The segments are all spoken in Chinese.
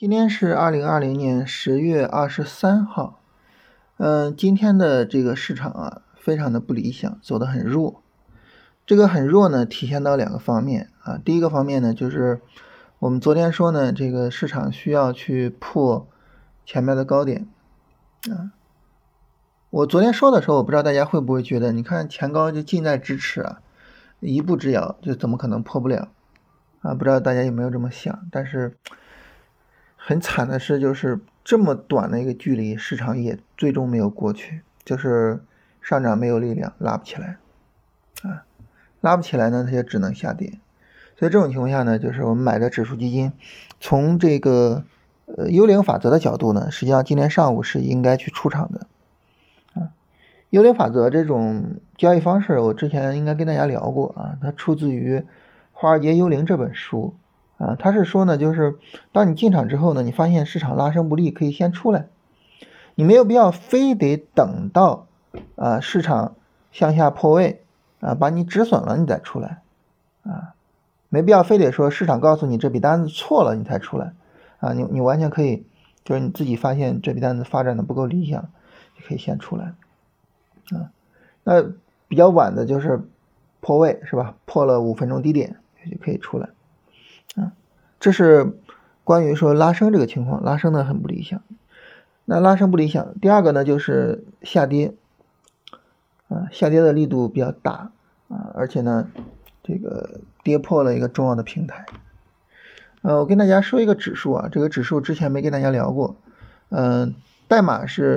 今天是2020年10月23号。今天的这个市场啊，非常的不理想，走得很弱。这个很弱呢，体现到两个方面啊。第一个方面呢，就是我们昨天说呢，这个市场需要去破前面的高点啊。我昨天说的时候，我不知道大家会不会觉得，你看前高就近在咫尺啊，一步之遥，就怎么可能破不了啊？不知道大家有没有这么想？但是很惨的是，就是这么短的一个距离，市场也最终没有过去，就是上涨没有力量，拉不起来啊，拉不起来呢，它就只能下跌。所以这种情况下呢，就是我们买的指数基金，从这个幽灵法则的角度呢，实际上今天上午是应该去出场的啊。幽灵法则这种交易方式，我之前应该跟大家聊过啊，它出自于《华尔街幽灵》这本书。他是说呢，就是当你进场之后呢，你发现市场拉升不利，可以先出来，你没有必要非得等到市场向下破位把你止损了你再出来没必要非得说市场告诉你这笔单子错了你才出来你完全可以，就是你自己发现这笔单子发展的不够理想，就可以先出来那比较晚的就是破位是吧？破了5分钟低点就可以出来这是关于说拉升这个情况，拉升的很不理想。那拉升不理想，第二个呢就是下跌下跌的力度比较大而且呢这个跌破了一个重要的平台。我跟大家说一个指数这个指数之前没跟大家聊过，代码是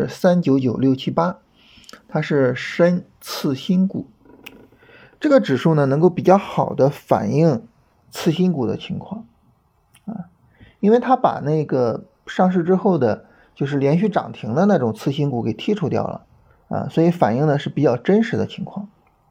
399678，它是深次新股。这个指数呢能够比较好的反映次新股的情况因为它把那个上市之后的就是连续涨停的那种次新股给剔除掉了所以反映的是比较真实的情况。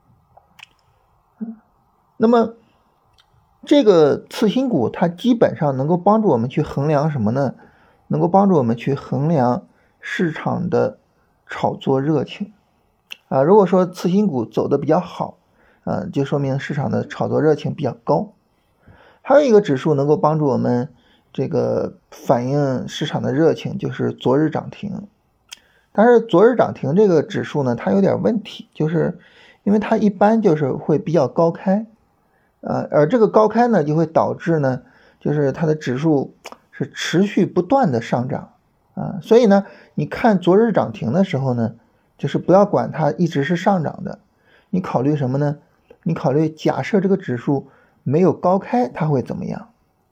那么这个次新股它基本上能够帮助我们去衡量什么呢？能够帮助我们去衡量市场的炒作热情如果说次新股走的比较好就说明市场的炒作热情比较高。还有一个指数能够帮助我们这个反映市场的热情，就是昨日涨停。但是昨日涨停这个指数呢，它有点问题，就是因为它一般就是会比较高开而这个高开呢就会导致呢就是它的指数是持续不断的上涨所以呢你看昨日涨停的时候呢，就是不要管它一直是上涨的，你考虑什么呢？你考虑假设这个指数没有高开它会怎么样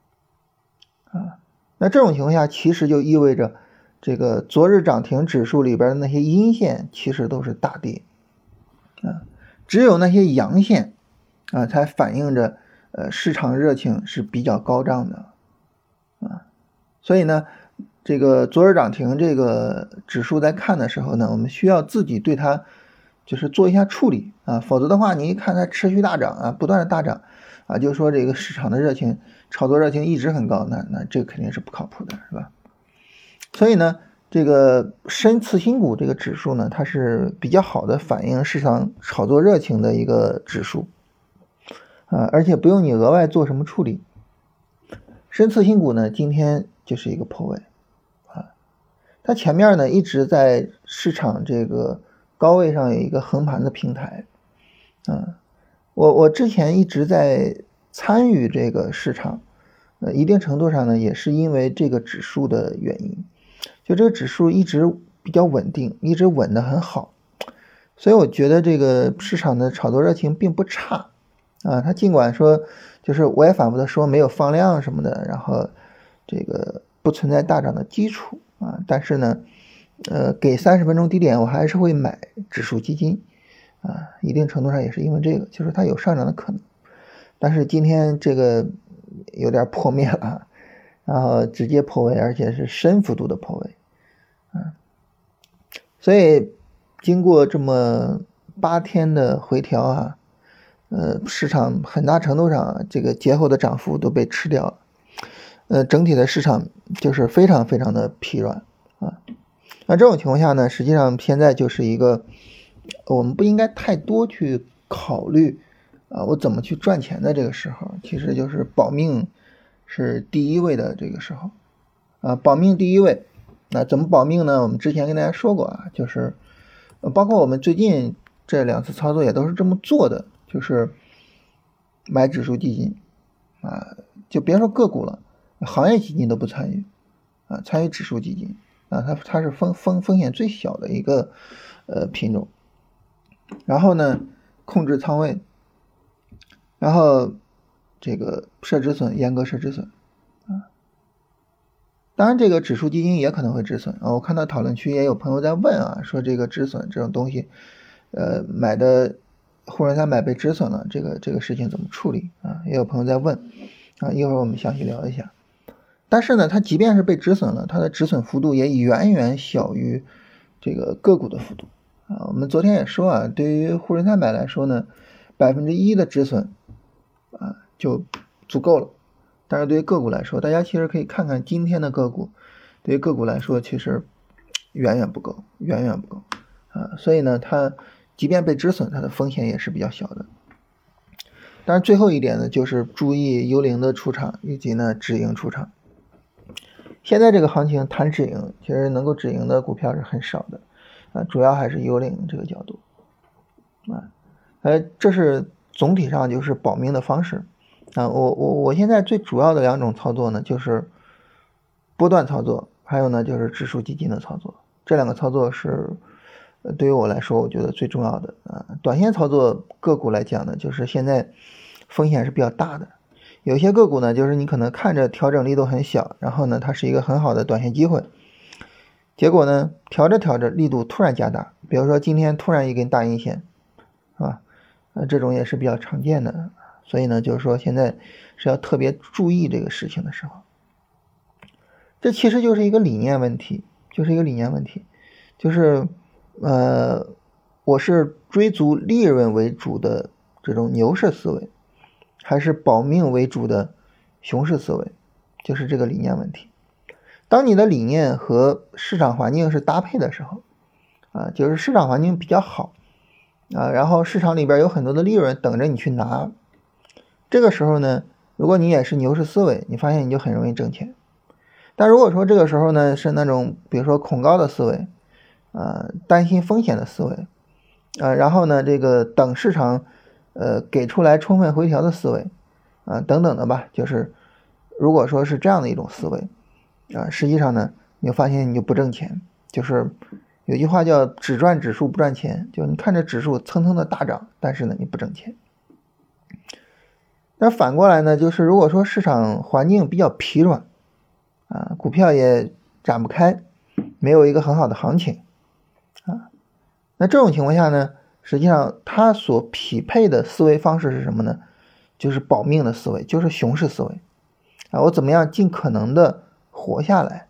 那这种情况下其实就意味着这个昨日涨停指数里边的那些阴线其实都是大跌只有那些阳线才反映着市场热情是比较高涨的所以呢这个昨日涨停这个指数在看的时候呢，我们需要自己对它就是做一下处理否则的话你一看它持续大涨不断的大涨就说这个市场的热情炒作热情一直很高，那这个肯定是不靠谱的是吧？所以呢这个深次新股这个指数呢，它是比较好的反映市场炒作热情的一个指数而且不用你额外做什么处理。深次新股呢今天就是一个破位它前面呢一直在市场这个高位上有一个横盘的平台我之前一直在参与这个市场一定程度上呢也是因为这个指数的原因，就这个指数一直比较稳定，一直稳得很好，所以我觉得这个市场的炒作热情并不差它尽管说就是我也反复的说没有放量什么的，然后这个不存在大涨的基础但是呢给30分钟低点我还是会买指数基金一定程度上也是因为这个，就是它有上涨的可能。但是今天这个有点破灭了然后直接破位，而且是深幅度的破位所以经过这么8天的回调市场很大程度上这个节后的涨幅都被吃掉了整体的市场就是非常非常的疲软那这种情况下呢，实际上现在就是一个我们不应该太多去考虑我怎么去赚钱的这个时候，其实就是保命是第一位的这个时候保命第一位。那怎么保命呢？我们之前跟大家说过啊，就是包括我们最近这2次操作也都是这么做的，就是买指数基金啊，就别说个股了，行业基金都不参与啊，参与指数基金啊，它是风险最小的一个品种。然后呢，控制仓位，然后这个设止损，严格设止损啊。当然这个指数基金也可能会止损啊，我看到讨论区也有朋友在问啊，说这个止损这种东西买的沪深300被止损了，这个事情怎么处理啊？也有朋友在问啊，一会儿我们详细聊一下。但是呢，它即便是被止损了，它的止损幅度也远远小于这个个股的幅度啊。我们昨天也说啊，对于沪深300来说呢，1%的止损啊就足够了。但是对于个股来说，大家其实可以看看今天的个股，对于个股来说其实远远不够啊。所以呢，它即便被止损，它的风险也是比较小的。当然最后一点呢，就是注意幽灵的出场以及呢止盈出场。现在这个行情谈止盈，其实能够止盈的股票是很少的啊，主要还是幽灵这个角度啊。这是总体上就是保命的方式啊。我现在最主要的2种操作呢，就是波段操作，还有呢就是指数基金的操作。这2个操作是对于我来说我觉得最重要的啊。短线操作个股来讲呢，就是现在风险是比较大的。有些个股呢，就是你可能看着调整力度很小，然后呢它是一个很好的短线机会，结果呢调着力度突然加大，比如说今天突然一根大阴线啊，这种也是比较常见的。所以呢就是说现在是要特别注意这个事情的时候，这其实就是一个理念问题，就是我是追逐利润为主的这种牛市思维，还是保命为主的熊市思维，就是这个理念问题。当你的理念和市场环境是搭配的时候啊，就是市场环境比较好啊，然后市场里边有很多的利润等着你去拿，这个时候呢，如果你也是牛市思维，你发现你就很容易挣钱。但如果说这个时候呢是那种比如说恐高的思维担心风险的思维然后呢这个等市场给出来充分回调的思维等等的吧，就是如果说是这样的一种思维实际上呢你就发现你就不挣钱。就是有句话叫只赚指数不赚钱，就你看着指数蹭蹭的大涨，但是呢你不挣钱。但反过来呢，就是如果说市场环境比较疲软股票也展不开，没有一个很好的行情那这种情况下呢，实际上它所匹配的思维方式是什么呢？就是保命的思维，就是熊市思维我怎么样尽可能的活下来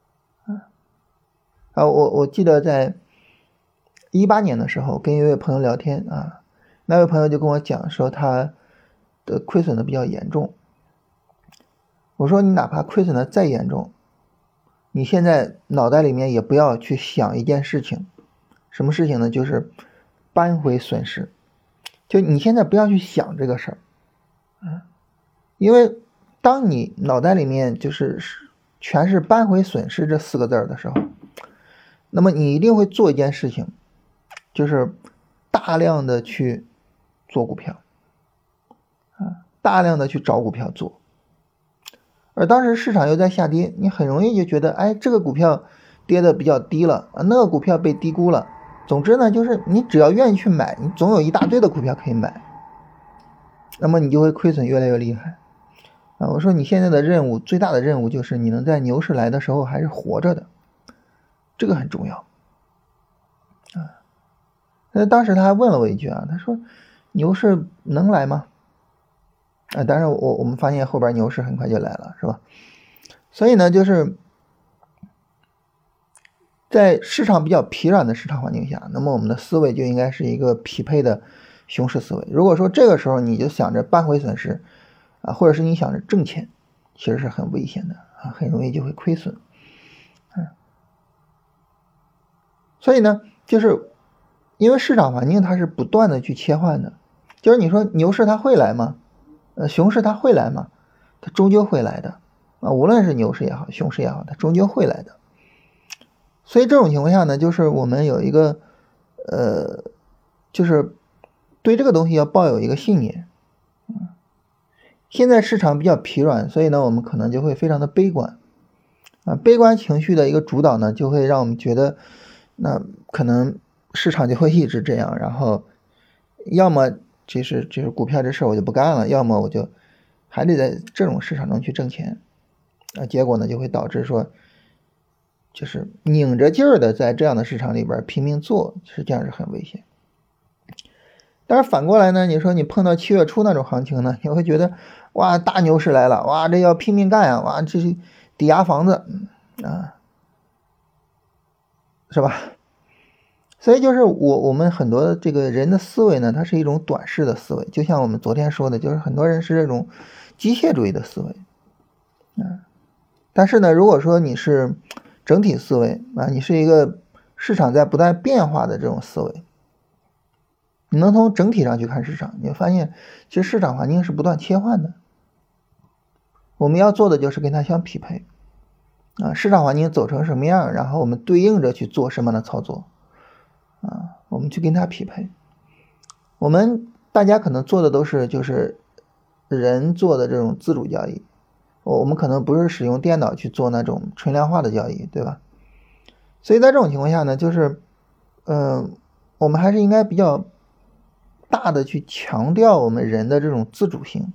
我记得在18年的时候跟一位朋友聊天那位朋友就跟我讲说他的亏损的比较严重。我说你哪怕亏损的再严重，你现在脑袋里面也不要去想一件事情，什么事情呢？就是扳回损失。就你现在不要去想这个事儿因为当你脑袋里面就是全是扳回损失这4个字的时候，那么你一定会做一件事情，就是大量的去做股票大量的去找股票做。而当时市场又在下跌，你很容易就觉得这个股票跌的比较低了那个股票被低估了。总之呢，就是你只要愿意去买，你总有一大堆的股票可以买，那么你就会亏损越来越厉害我说你现在的任务，最大的任务就是你能在牛市来的时候还是活着的，这个很重要当时他还问了我一句他说牛市能来吗？当然我们发现后边牛市很快就来了，是吧？所以呢，就是在市场比较疲软的市场环境下，那么我们的思维就应该是一个匹配的熊市思维。如果说这个时候你就想着扳回损失或者是你想着挣钱，其实是很危险的很容易就会亏损所以呢，就是因为市场环境它是不断的去切换的，就是你说牛市它会来吗？熊市它会来吗？它终究会来的无论是牛市也好，熊市也好，它终究会来的。所以这种情况下呢，就是我们有一个就是对这个东西要抱有一个信念。现在市场比较疲软，所以呢我们可能就会非常的悲观悲观情绪的一个主导呢，就会让我们觉得那可能市场就会一直这样，然后要么就是股票这事我就不干了，要么我就还得在这种市场中去挣钱结果呢就会导致说就是拧着劲儿的在这样的市场里边拼命做，实际上是很危险。但是反过来呢，你说你碰到7月初那种行情呢，你会觉得哇大牛市来了，哇这要拼命干呀，哇这是抵押房子是吧？所以就是我们很多这个人的思维呢，它是一种短视的思维，就像我们昨天说的，就是很多人是这种机械主义的思维但是呢，如果说你是整体思维你是一个市场在不断变化的这种思维，你能从整体上去看市场，你会发现其实市场环境是不断切换的，我们要做的就是跟它相匹配市场环境走成什么样，然后我们对应着去做什么样的操作我们去跟它匹配。我们大家可能做的都是就是人做的这种自主交易，我们可能不是使用电脑去做那种纯量化的交易，对吧？所以在这种情况下呢，就是我们还是应该比较大的去强调我们人的这种自主性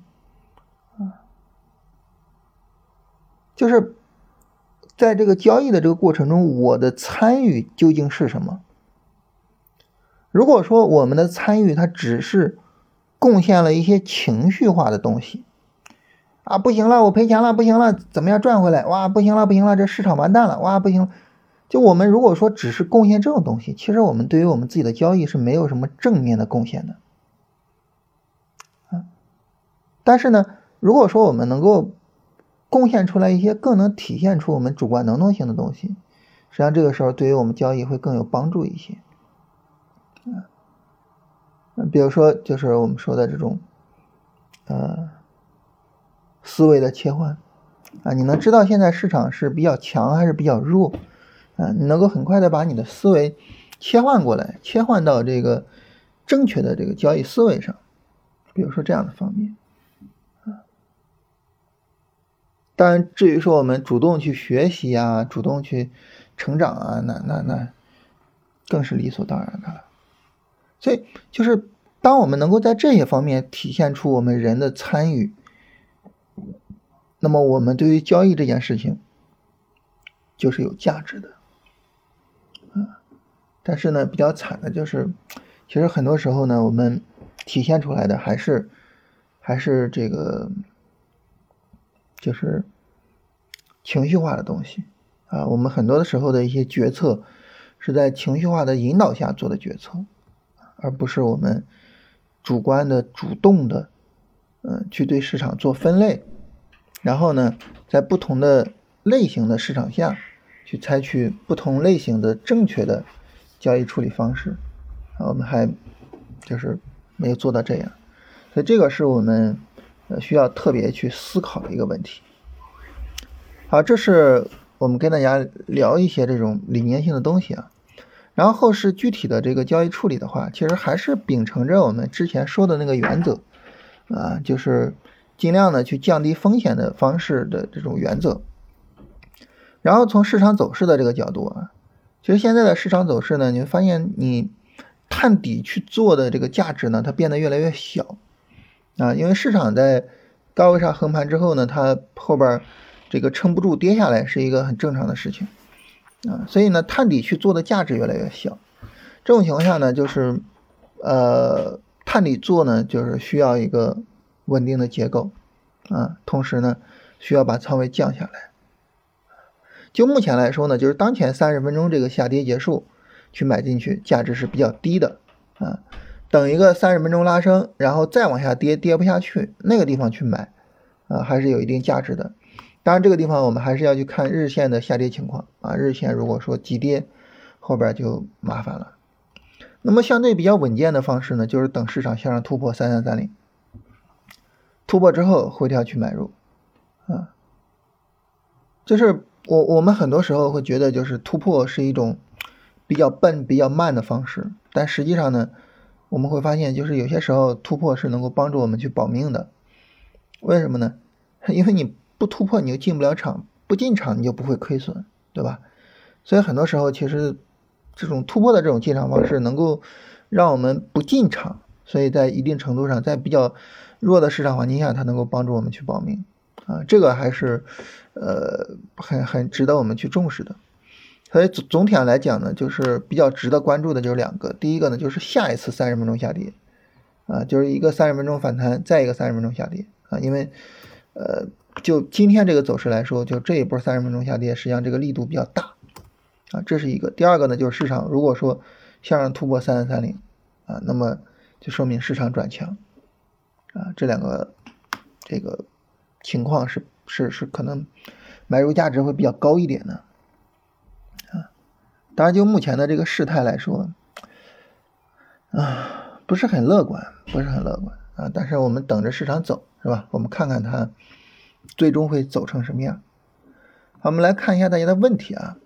就是在这个交易的这个过程中，我的参与究竟是什么？如果说我们的参与它只是贡献了一些情绪化的东西不行了我赔钱了，不行了怎么样赚回来，哇不行了不行了这市场完蛋了，哇不行了，就我们如果说只是贡献这种东西，其实我们对于我们自己的交易是没有什么正面的贡献的但是呢，如果说我们能够贡献出来一些更能体现出我们主观能动性的东西，实际上这个时候对于我们交易会更有帮助一些比如说就是我们说的这种思维的切换你能知道现在市场是比较强还是比较弱你能够很快的把你的思维切换过来，切换到这个正确的这个交易思维上，比如说这样的方面当然至于说我们主动去学习主动去成长那更是理所当然的了。所以就是当我们能够在这些方面体现出我们人的参与，那么我们对于交易这件事情就是有价值的但是呢比较惨的就是其实很多时候呢我们体现出来的还是这个就是情绪化的东西我们很多的时候的一些决策是在情绪化的引导下做的决策，而不是我们主观的主动的去对市场做分类，然后呢在不同的类型的市场下去采取不同类型的正确的交易处理方式我们还就是没有做到这样，所以这个是我们需要特别去思考的一个问题。好，这是我们跟大家聊一些这种理念性的东西然后后市具体的这个交易处理的话，其实还是秉承着我们之前说的那个原则就是尽量的去降低风险的方式的这种原则。然后从市场走势的这个角度其实现在的市场走势呢，你会发现你探底去做的这个价值呢，它变得越来越小因为市场在高位上横盘之后呢，它后边这个撑不住跌下来是一个很正常的事情所以呢探底去做的价值越来越小。这种情况下呢，就是探底做呢就是需要一个稳定的结构同时呢需要把仓位降下来。就目前来说呢，就是当前30分钟这个下跌结束去买进去价值是比较低的等一个30分钟拉升，然后再往下跌不下去，那个地方去买还是有一定价值的。当然这个地方我们还是要去看日线的下跌情况日线如果说急跌后边就麻烦了。那么相对比较稳健的方式呢，就是等市场向上突破3330，突破之后回调去买入就是我们很多时候会觉得就是突破是一种比较笨比较慢的方式，但实际上呢，我们会发现就是有些时候突破是能够帮助我们去保命的。为什么呢？因为你不突破你就进不了场，不进场你就不会亏损，对吧？所以很多时候其实这种突破的这种进场方式能够让我们不进场，所以在一定程度上在比较弱的市场环境下它能够帮助我们去保命啊，这个还是很值得我们去重视的。所以总体上来讲呢，就是比较值得关注的就是两个，第一个呢就是下一次30分钟下跌啊，就是一个30分钟反弹，再一个30分钟下跌啊，因为就今天这个走势来说，就这一波30分钟下跌实际上这个力度比较大啊，这是一个。第二个呢就是市场如果说向上突破3330啊，那么就说明市场转强啊，这两个这个情况是可能买入价值会比较高一点的啊。当然就目前的这个事态来说啊，不是很乐观啊，但是我们等着市场走是吧，我们看看它最终会走成什么样。好，我们来看一下大家的问题啊。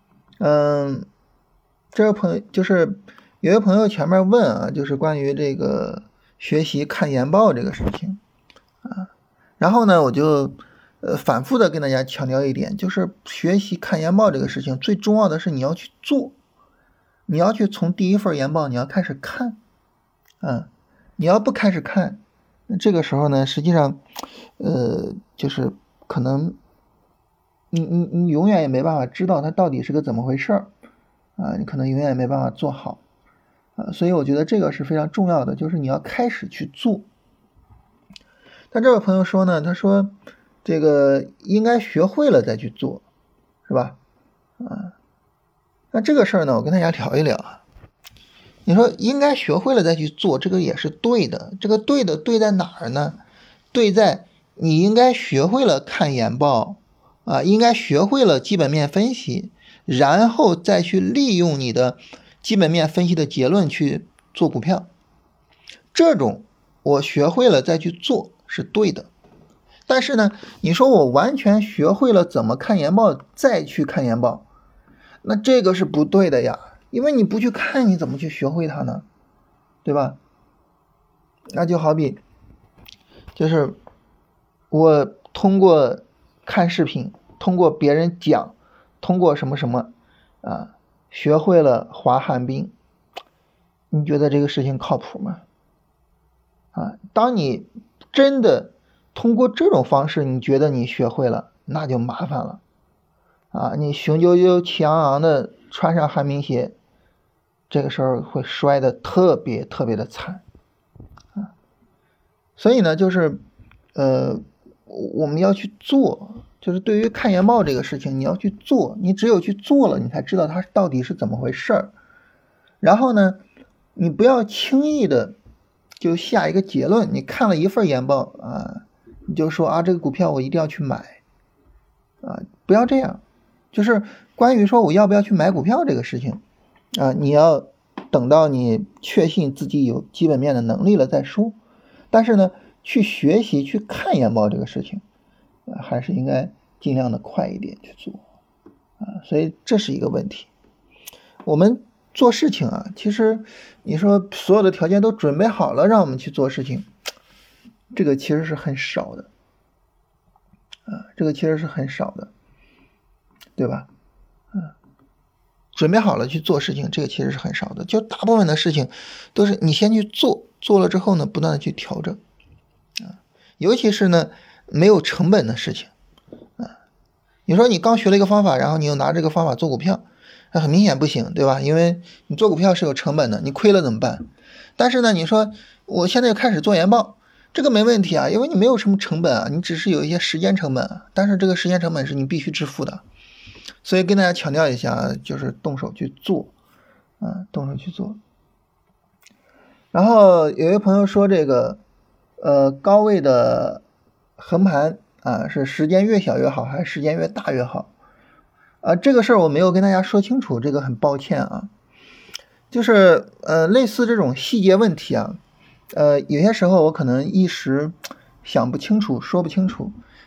这位朋友就是有位朋友前面问啊，就是关于这个学习看研报这个事情啊，然后呢我就反复的跟大家强调一点，就是学习看研报这个事情最重要的是你要去做，你要去从第一份研报你要开始看啊，你要不开始看，那这个时候呢实际上就是可能你永远也没办法知道它到底是个怎么回事啊，你可能永远也没办法做好啊，所以我觉得这个是非常重要的，就是你要开始去做。但这位朋友说呢，他说这个应该学会了再去做，是吧？啊，那这个事儿呢，我跟大家聊一聊啊。你说应该学会了再去做，这个也是对的。这个对在哪儿呢？对在你应该学会了看研报啊，应该学会了基本面分析，然后再去利用你的基本面分析的结论去做股票。这种我学会了再去做是对的。但是呢，你说我完全学会了怎么看研报再去看研报，那这个是不对的呀，因为你不去看你怎么去学会它呢？对吧？那就好比就是我通过看视频，通过别人讲，通过什么什么啊，学会了滑旱冰，你觉得这个事情靠谱吗？啊，当你真的通过这种方式你觉得你学会了，那就麻烦了啊，你雄赳赳气昂昂的穿上旱冰鞋，这个时候会摔得特别的惨啊。所以呢就是我们要去做，就是对于看研报这个事情你要去做，你只有去做了你才知道它到底是怎么回事儿。然后呢你不要轻易的就下一个结论，你看了一份研报啊，你就说啊这个股票我一定要去买啊，不要这样。就是关于说我要不要去买股票这个事情啊，你要等到你确信自己有基本面的能力了再说。但是呢去学习去看研报这个事情还是应该尽量的快一点去做啊，所以这是一个问题。我们做事情啊，其实你说所有的条件都准备好了让我们去做事情，这个其实是很少的啊，这个其实是很少的，对吧？准备好了去做事情，这个其实是很少的，就大部分的事情都是你先去做，做了之后呢不断的去调整啊，尤其是呢没有成本的事情啊，你说你刚学了一个方法，然后你又拿这个方法做股票，那很明显不行，对吧？因为你做股票是有成本的，你亏了怎么办？但是呢你说我现在就开始做研报，这个没问题啊，因为你没有什么成本啊，你只是有一些时间成本啊，但是这个时间成本是你必须支付的。所以跟大家强调一下，就是动手去做啊，动手去做。然后有一位朋友说这个高位的横盘啊，是时间越小越好还是时间越大越好啊？这个事儿我没有跟大家说清楚，这个很抱歉啊。就是类似这种细节问题啊，有些时候我可能一时想不清楚说不清楚，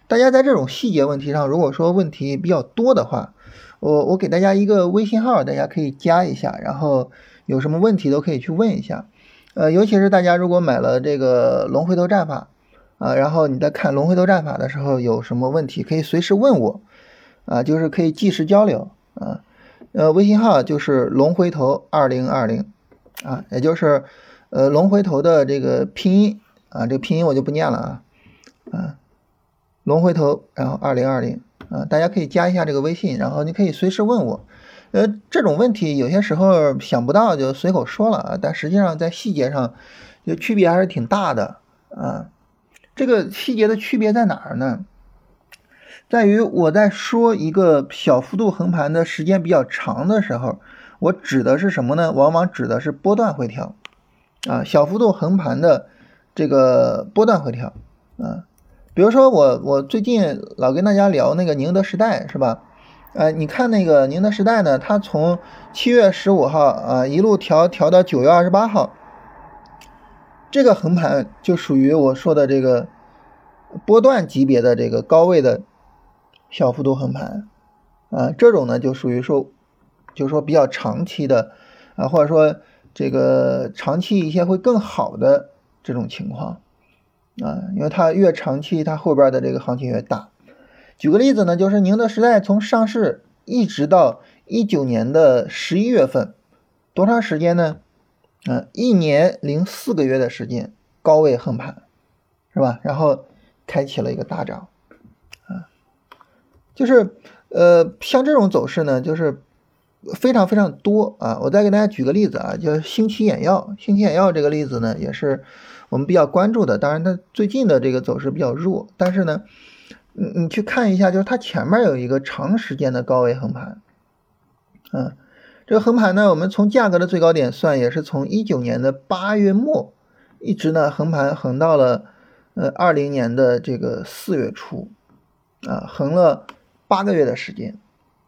大家在这种细节问题上，如果说问题比较多的话，我给大家一个微信号，大家可以加一下，然后有什么问题都可以去问一下。尤其是大家如果买了这个龙回头战法然后你在看龙回头战法的时候有什么问题，可以随时问我就是可以即时交流微信号就是龙回头2020也就是龙回头的这个拼音这个拼音我就不念了龙回头然后2020大家可以加一下这个微信，然后你可以随时问我。这种问题有些时候想不到就随口说了但实际上在细节上就区别还是挺大的这个细节的区别在哪儿呢？在于我在说一个小幅度横盘的时间比较长的时候，我指的是什么呢？往往指的是波段回调小幅度横盘的这个波段回调比如说我最近老跟大家聊那个宁德时代是吧？你看那个宁德时代呢，它从7月15号一路调到9月28号，这个横盘就属于我说的这个波段级别的这个高位的小幅度横盘这种呢就属于说就是说比较长期的或者说这个长期一些会更好的这种情况因为它越长期它后边的这个行情越大。举个例子呢，就是宁德时代从上市一直到19年的11月份，多长时间呢？1年零4个月的时间，高位横盘，是吧？然后开启了一个大涨就是像这种走势呢，就是非常非常多我再给大家举个例子就是兴起眼药这个例子呢，也是我们比较关注的。当然它最近的这个走势比较弱，但是呢你去看一下，就是它前面有一个长时间的高位横盘这个横盘呢，我们从价格的最高点算，也是从19年的8月末一直呢横盘横到了20年的这个4月初横了8个月的时间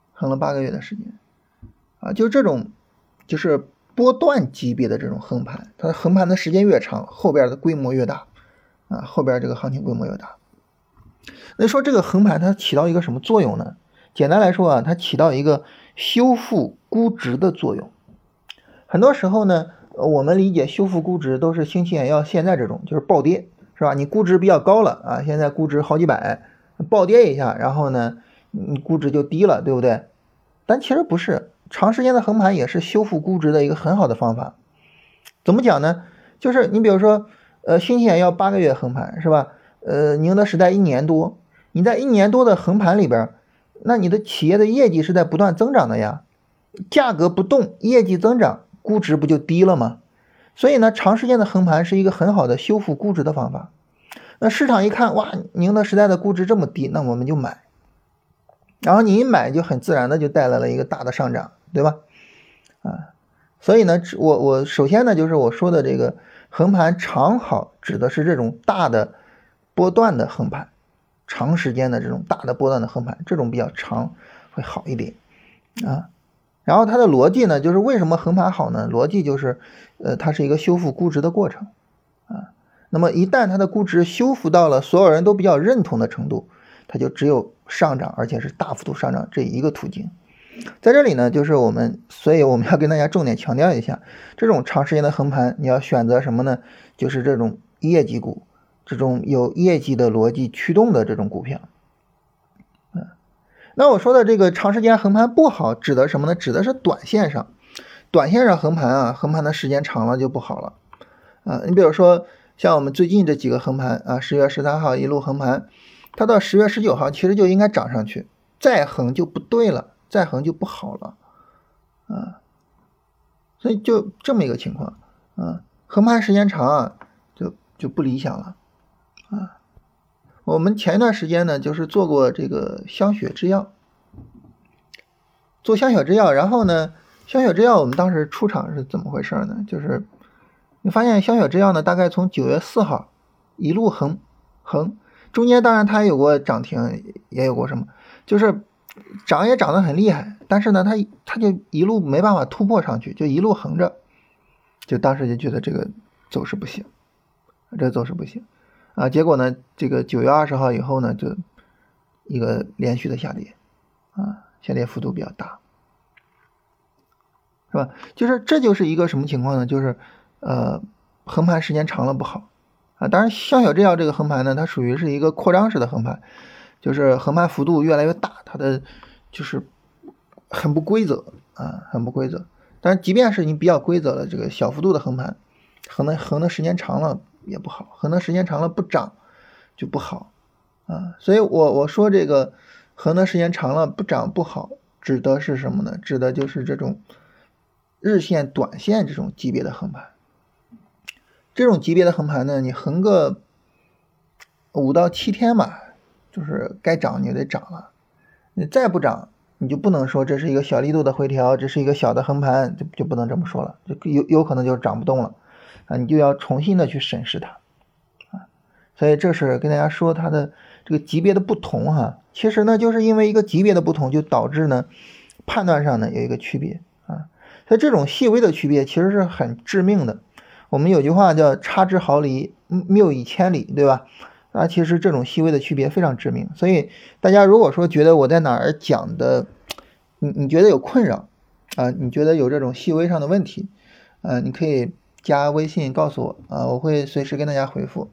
就这种就是波段级别的这种横盘，它横盘的时间越长，后边的规模越大后边这个行情规模越大。那说这个横盘它起到一个什么作用呢？简单来说它起到一个修复估值的作用。很多时候呢，我们理解修复估值都是兴起眼药现在这种就是暴跌，是吧？你估值比较高了现在估值好几百，暴跌一下，然后呢，你估值就低了，对不对？但其实不是，长时间的横盘也是修复估值的一个很好的方法。怎么讲呢？就是你比如说兴起眼药8个月横盘，是吧？宁德时代1年多，你在1年多的横盘里边，那你的企业的业绩是在不断增长的呀，价格不动，业绩增长，估值不就低了吗？所以呢，长时间的横盘是一个很好的修复估值的方法。那市场一看，哇，宁德时代的估值这么低，那我们就买，然后你一买就很自然的就带来了一个大的上涨，对吧？所以呢，我首先呢就是我说的这个横盘长好指的是这种大的波段的横盘，长时间的这种大的波段的横盘，这种比较长会好一点然后它的逻辑呢，就是为什么横盘好呢？逻辑就是它是一个修复估值的过程那么一旦它的估值修复到了所有人都比较认同的程度，它就只有上涨，而且是大幅度上涨这一个途径。在这里呢，就是所以我们要跟大家重点强调一下，这种长时间的横盘你要选择什么呢？就是这种业绩股，这种有业绩的逻辑驱动的这种股票那我说的这个长时间横盘不好指的什么呢？指的是短线上横盘横盘的时间长了就不好了你比如说像我们最近这几个横盘10月13号一路横盘，它到10月19号其实就应该涨上去，再横就不对了，再横就不好了所以就这么一个情况横盘时间长就不理想了我们前一段时间呢就是做过这个香雪制药，然后呢香雪制药我们当时出场是怎么回事呢？就是你发现香雪制药呢大概从9月4号一路横，中间当然它有过涨停，也有过什么，就是涨也涨得很厉害，但是呢它就一路没办法突破上去，就一路横着，就当时就觉得这个走势不行结果呢这个9月20号以后呢就一个连续的下跌下跌幅度比较大，是吧？这就是一个什么情况呢？就是横盘时间长了不好当然像小制药这个横盘呢，它属于是一个扩张式的横盘，就是横盘幅度越来越大，它的就是很不规则很不规则。但是即便是你比较规则的这个小幅度的横盘，横的时间长了也不好，横的时间长了不涨就不好所以我说这个横的时间长了不涨不好，指的是什么呢？指的就是这种日线短线这种级别的横盘。这种级别的横盘呢，你横个5到7天吧，就是该涨你就得涨了，你再不涨你就不能说这是一个小力度的回调，这是一个小的横盘，就不能这么说了，就有可能就涨不动了你就要重新的去审视它所以这是跟大家说它的这个级别的不同其实呢就是因为一个级别的不同，就导致呢判断上呢有一个区别所以这种细微的区别其实是很致命的。我们有句话叫差之毫厘，谬以千里，对吧？其实这种细微的区别非常致命。所以大家如果说觉得我在哪儿讲的你觉得有困扰你觉得有这种细微上的问题你可以加微信告诉我我会随时跟大家回复。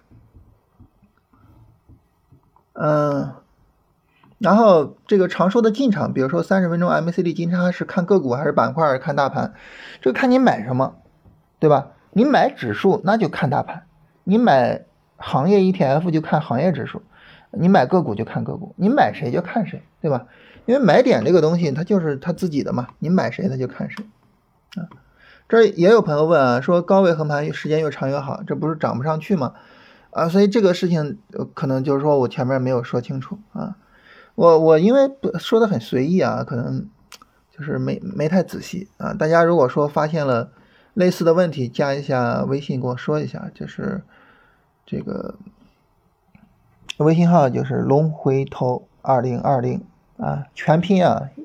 然后这个常说的进场，比如说30分钟 MACD 金叉是看个股还是板块还是看大盘，这个看你买什么，对吧？你买指数那就看大盘，你买行业 ETF 就看行业指数，你买个股就看个股，你买谁就看谁，对吧？因为买点这个东西它就是他自己的嘛，你买谁他就看谁这也有朋友问说高位横盘时间越长越好，这不是涨不上去吗？所以这个事情可能就是说我前面没有说清楚我因为说的很随意可能就是没太仔细大家如果说发现了类似的问题，加一下微信跟我说一下，就是这个微信号就是龙回头2020全拼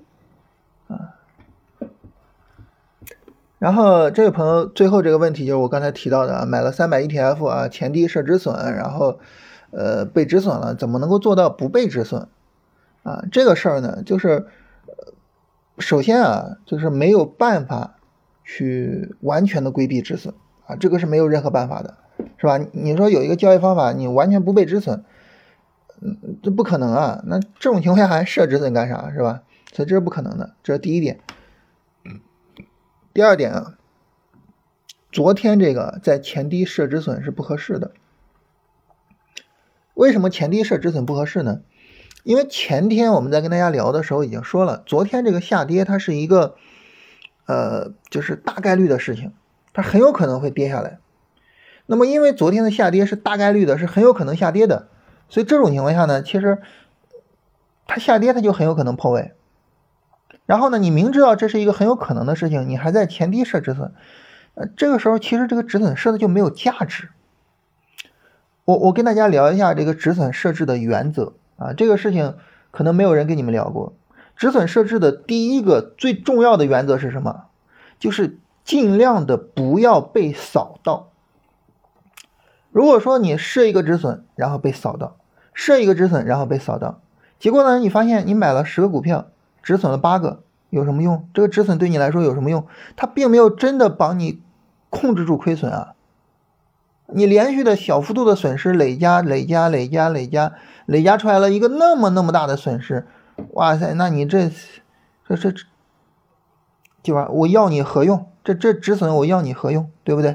然后这位朋友最后这个问题就是我刚才提到的买了300 ETF前低设止损，然后被止损了，怎么能够做到不被止损这个事儿呢，就是首先就是没有办法去完全的规避止损这个是没有任何办法的，是吧？你说有一个交易方法你完全不被止损这不可能那这种情况下还设止损干啥，是吧？所以这是不可能的，这是第一点。第二点昨天这个在前低设止损是不合适的。为什么前低设止损不合适呢？因为前天我们在跟大家聊的时候已经说了，昨天这个下跌它是一个就是大概率的事情，它很有可能会跌下来。那么因为昨天的下跌是大概率的，是很有可能下跌的，所以这种情况下呢，其实它下跌它就很有可能破位。然后呢，你明知道这是一个很有可能的事情，你还在前低设止损这个时候其实这个止损设的就没有价值。我跟大家聊一下这个止损设置的原则这个事情可能没有人跟你们聊过。止损设置的第一个最重要的原则是什么？就是尽量的不要被扫到。如果说你设一个止损然后被扫到，设一个止损然后被扫到，结果呢你发现你买了10个股票止损了8个，有什么用？这个止损对你来说有什么用？它并没有真的帮你控制住亏损你连续的小幅度的损失累加出来了一个那么大的损失，哇塞，那你这基本上我要你何用？这止损我要你何用？对不对？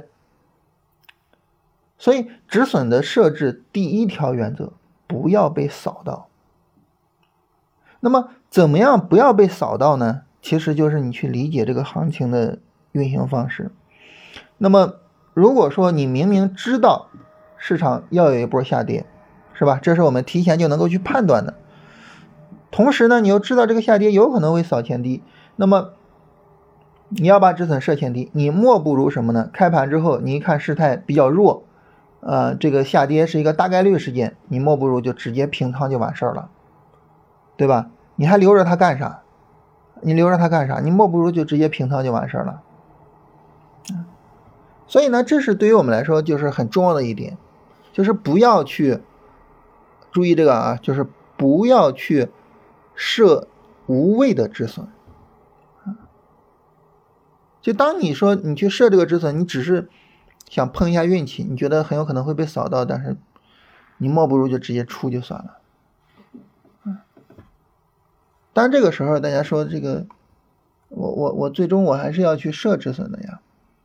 所以止损的设置第一条原则，不要被扫到。那么怎么样不要被扫到呢？其实就是你去理解这个行情的运行方式。那么如果说你明明知道市场要有一波下跌，是吧？这是我们提前就能够去判断的。同时呢，你又知道这个下跌有可能会扫前低，那么你要把止损设前低，你莫不如什么呢？开盘之后你一看事态比较弱这个下跌是一个大概率事件，你莫不如就直接平仓就完事儿了，对吧？你还留着它干啥？你莫不如就直接平仓就完事儿了。所以呢，这是对于我们来说就是很重要的一点，就是不要去注意这个就是不要去设无谓的止损。就当你说你去设这个止损，你只是想碰一下运气，你觉得很有可能会被扫到，但是你莫不如就直接出就算了。当然这个时候大家说这个我最终我还是要去设止损的呀，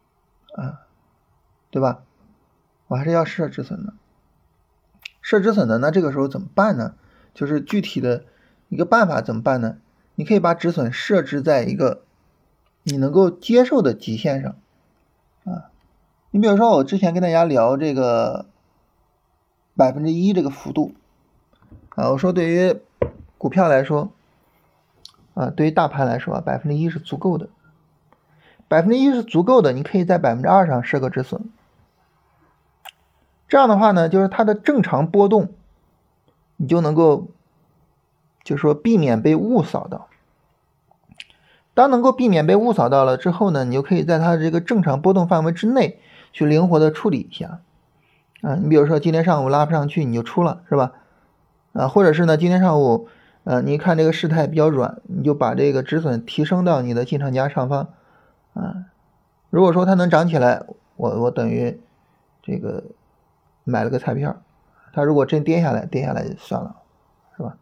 对吧？我还是要设止损的。设止损的，那这个时候怎么办呢？就是具体的一个办法怎么办呢？你可以把止损设置在一个你能够接受的极限上你比如说我之前跟大家聊这个1%这个幅度我说对于股票来说对于大盘来说1%是足够的，1%是足够的，你可以在2%上设个止损。这样的话呢，就是它的正常波动，你就能够就是说避免被误扫到。当能够避免被误扫到了之后呢，你就可以在它的这个正常波动范围之内去灵活的处理一下你比如说今天上午拉不上去你就出了是吧或者是呢今天上午你看这个事态比较软，你就把这个止损提升到你的进场价上方如果说它能涨起来，我等于这个买了个彩票，它如果真跌下来就算了，是吧？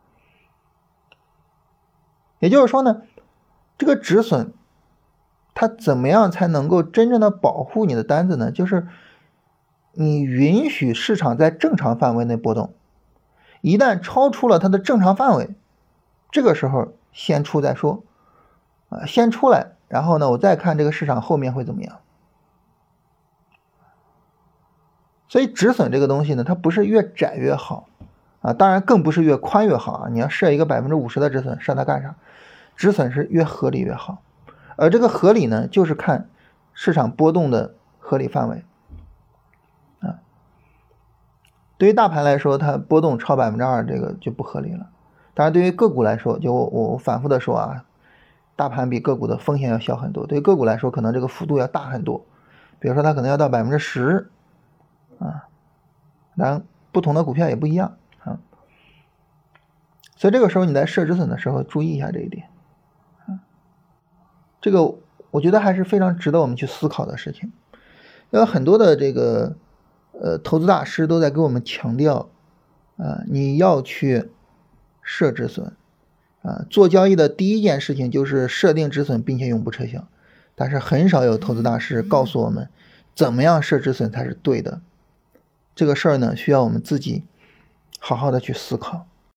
也就是说呢，这个止损它怎么样才能够真正的保护你的单子呢？就是你允许市场在正常范围内波动，一旦超出了它的正常范围，这个时候先出再说先出来，然后呢我再看这个市场后面会怎么样。所以止损这个东西呢，它不是越窄越好当然更不是越宽越好你要设一个50%的止损，设它干啥？止损是越合理越好，而这个合理呢，就是看市场波动的合理范围对于大盘来说，它波动超2%这个就不合理了。当然对于个股来说，就我反复的说大盘比个股的风险要小很多，对于个股来说可能这个幅度要大很多，比如说它可能要到10%当然不同的股票也不一样所以这个时候你在设止损的时候注意一下这一点这个我觉得还是非常值得我们去思考的事情。有很多的这个投资大师都在给我们强调你要去设止损做交易的第一件事情就是设定止损并且永不撤销，但是很少有投资大师告诉我们怎么样设止损才是对的。这个事儿呢，需要我们自己好好的去思考。